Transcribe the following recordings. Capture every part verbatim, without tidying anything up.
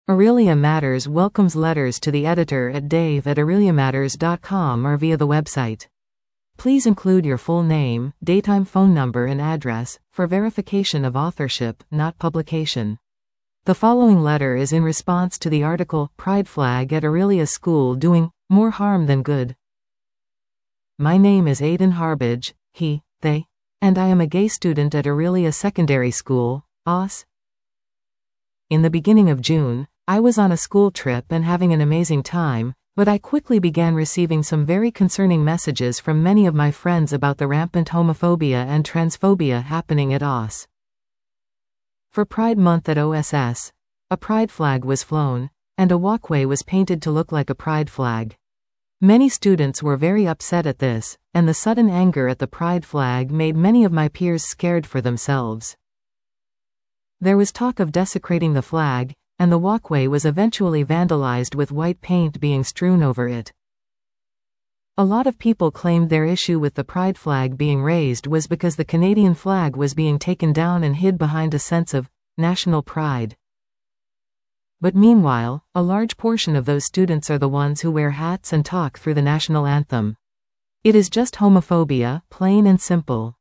Aurelia Matters welcomes letters to the editor at dave at aurelia matters dot com or via the website. Please include your full name, daytime phone number and address, for verification of authorship, not publication. The following letter is in response to the article, Pride Flag at Aurelia School Doing More Harm Than Good. My name is Aidan Harbage, he, they, and I am a gay student at Aurelia Secondary School, A S. In the beginning of June, I was on a school trip and having an amazing time, but I quickly began receiving some very concerning messages from many of my friends about the rampant homophobia and transphobia happening at A S. For Pride Month at O S S, a pride flag was flown, and a walkway was painted to look like a pride flag. Many students were very upset at this, and the sudden anger at the pride flag made many of my peers scared for themselves. There was talk of desecrating the flag, and the walkway was eventually vandalized with white paint being strewn over it. A lot of people claimed their issue with the pride flag being raised was because the Canadian flag was being taken down and hid behind a sense of national pride. But meanwhile, a large portion of those students are the ones who wear hats and talk through the national anthem. It is just homophobia, plain and simple.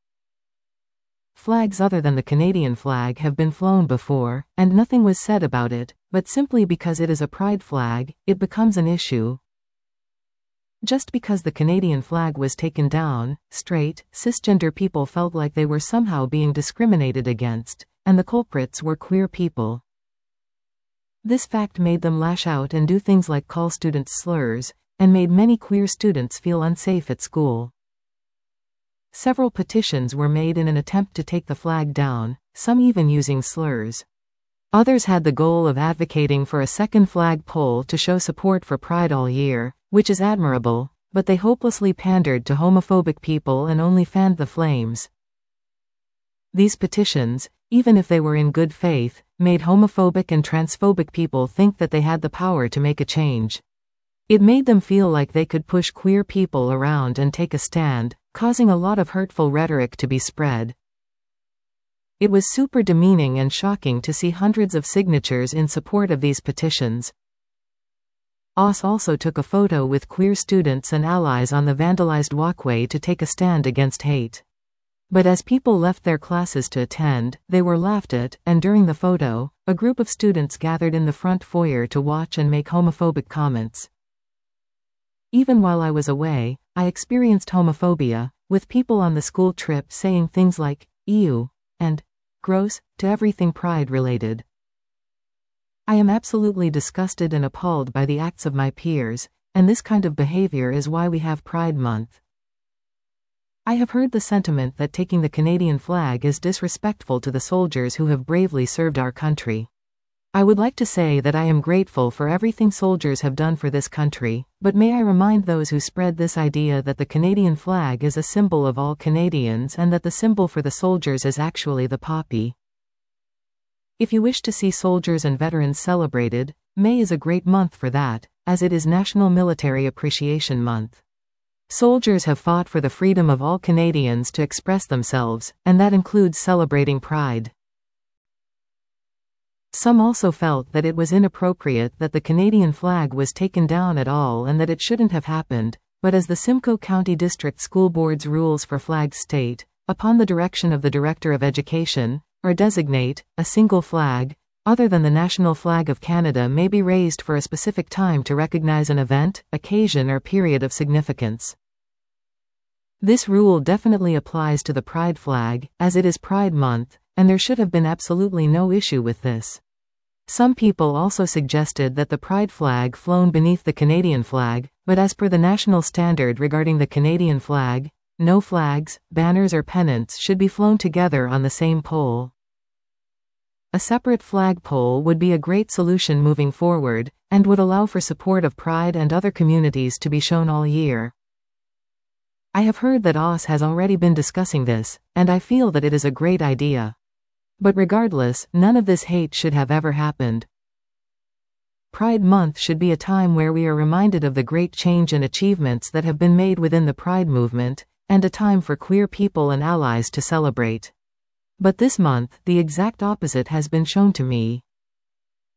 Flags other than the Canadian flag have been flown before, and nothing was said about it, but simply because it is a pride flag, it becomes an issue. Just because the Canadian flag was taken down, straight, cisgender people felt like they were somehow being discriminated against, and the culprits were queer people. This fact made them lash out and do things like call students slurs, and made many queer students feel unsafe at school. Several petitions were made in an attempt to take the flag down, some even using slurs. Others had the goal of advocating for a second flag pole to show support for Pride all year, which is admirable, but they hopelessly pandered to homophobic people and only fanned the flames. These petitions, even if they were in good faith, made homophobic and transphobic people think that they had the power to make a change. It made them feel like they could push queer people around and take a stand, causing a lot of hurtful rhetoric to be spread. It was super demeaning and shocking to see hundreds of signatures in support of these petitions. A S also took a photo with queer students and allies on the vandalized walkway to take a stand against hate. But as people left their classes to attend, they were laughed at, and during the photo, a group of students gathered in the front foyer to watch and make homophobic comments. Even while I was away, I experienced homophobia, with people on the school trip saying things like, ew, and gross, to everything pride-related. I am absolutely disgusted and appalled by the acts of my peers, and this kind of behavior is why we have Pride Month. I have heard the sentiment that taking the Canadian flag is disrespectful to the soldiers who have bravely served our country. I would like to say that I am grateful for everything soldiers have done for this country, but may I remind those who spread this idea that the Canadian flag is a symbol of all Canadians and that the symbol for the soldiers is actually the poppy. If you wish to see soldiers and veterans celebrated, May is a great month for that, as it is National Military Appreciation Month. Soldiers have fought for the freedom of all Canadians to express themselves, and that includes celebrating Pride. Some also felt that it was inappropriate that the Canadian flag was taken down at all and that it shouldn't have happened, but as the Simcoe County District School Board's rules for flags state, upon the direction of the Director of Education, or designate, a single flag, other than the national flag of Canada may be raised for a specific time to recognize an event, occasion or period of significance. This rule definitely applies to the Pride flag, as it is Pride Month, and there should have been absolutely no issue with this. Some people also suggested that the Pride flag flown beneath the Canadian flag, but as per the national standard regarding the Canadian flag, no flags, banners or pennants should be flown together on the same pole. A separate flagpole would be a great solution moving forward, and would allow for support of Pride and other communities to be shown all year. I have heard that A S has already been discussing this, and I feel that it is a great idea. But regardless, none of this hate should have ever happened. Pride Month should be a time where we are reminded of the great change and achievements that have been made within the Pride movement, and a time for queer people and allies to celebrate. But this month, the exact opposite has been shown to me.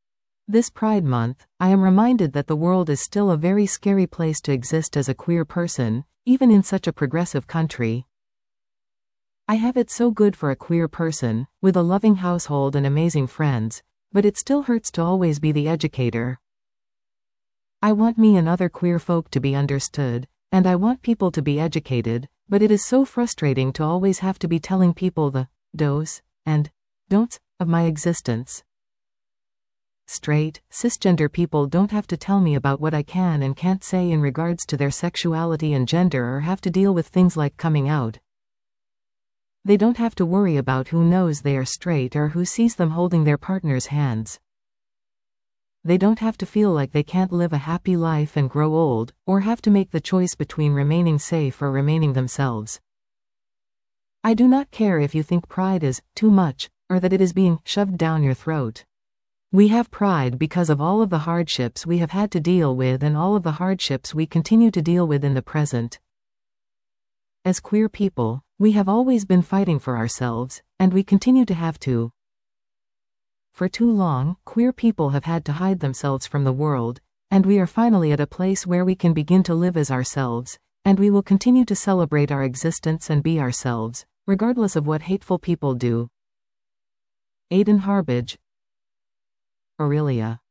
This Pride Month, I am reminded that the world is still a very scary place to exist as a queer person, even in such a progressive country. I have it so good for a queer person, with a loving household and amazing friends, but it still hurts to always be the educator. I want me and other queer folk to be understood, and I want people to be educated, but it is so frustrating to always have to be telling people the do's and don'ts of my existence. Straight, cisgender people don't have to tell me about what I can and can't say in regards to their sexuality and gender or have to deal with things like coming out. They don't have to worry about who knows they are straight or who sees them holding their partner's hands. They don't have to feel like they can't live a happy life and grow old, or have to make the choice between remaining safe or remaining themselves. I do not care if you think pride is too much, or that it is being shoved down your throat. We have pride because of all of the hardships we have had to deal with and all of the hardships we continue to deal with in the present. As queer people, we have always been fighting for ourselves, and we continue to have to. For too long, queer people have had to hide themselves from the world, and we are finally at a place where we can begin to live as ourselves, and we will continue to celebrate our existence and be ourselves, regardless of what hateful people do. Aidan Harbage, Aurelia.